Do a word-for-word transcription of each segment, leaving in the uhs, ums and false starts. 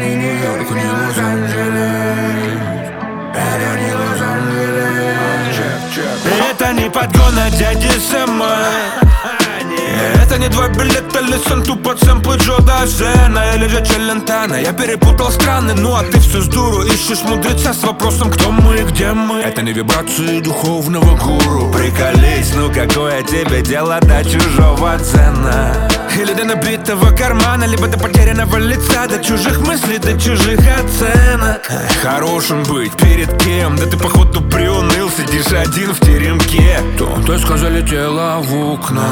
не Нью-Йорк, не Лос-Анджелес. Это не Лос-Анджелес. Это не подгон от дяди Сэма. Это не два билета, лисан тупо сэмплы Джо Дассена или же Челентана. Я перепутал страны, ну а ты всю с дуру ищешь мудреца с вопросом, кто мы и где мы. Это не вибрации духовного гуру. Приколись, ну какое тебе дело до чужого цена? Или до набитого кармана, либо до потерянного лица, до чужих мыслей, до чужих оценок. Хорошим быть перед кем? Да ты походу приуныл, сидишь один в теремке. Тонко залетела в окна.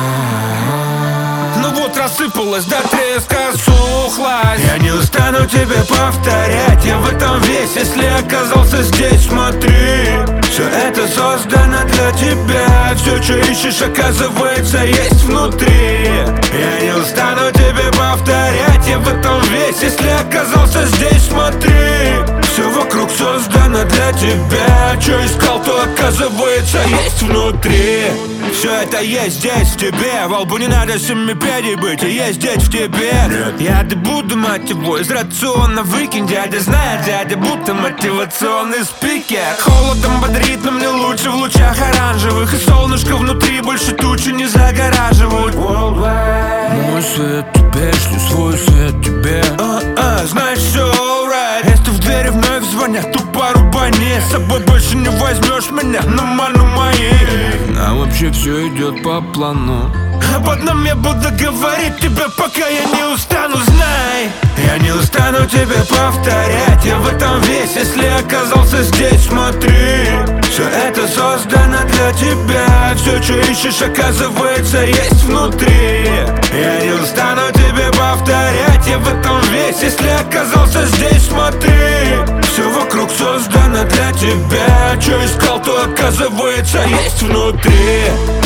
Ну вот рассыпалась, до треска сухлась. Я не устану тебе повторять, я в этом весь, если оказался здесь, смотри. Все это создано для тебя. Все, что ищешь, оказывается, есть внутри. Я не устану тебе повторять, я в этом весь, если оказался здесь, смотри. Все вокруг создано для тебя. Что искал, то оказывается есть внутри. Все это есть здесь в тебе. Во лбу не надо семипедий быть, а есть здесь в тебе. Я да буду, мать его, из рациона выкинь. Дядя знает, дядя будто мотивационный спикер. Холодом бодрит, но мне лучше в лучах оранжевых. И солнышко внутри больше тучи не загораживают. Мой свет тебе, шлю свой свет тебе. А-а, знаешь, все alright. Если в двери вновь звонят, тупо рубани. С собой больше не возьмешь меня, но ману моей. А вообще все идет по плану. Об одном я буду говорить тебе, пока я не устану, знай. Я не устану тебе повторять, я в этом весь, если оказался здесь, смотри. Все это создано для тебя. Все, что ищешь, оказывается, есть внутри. Я не устану тебе повторять, я в этом весь, если оказался здесь, смотри. Все вокруг создано для тебя. Что искал, то оказывается, есть внутри.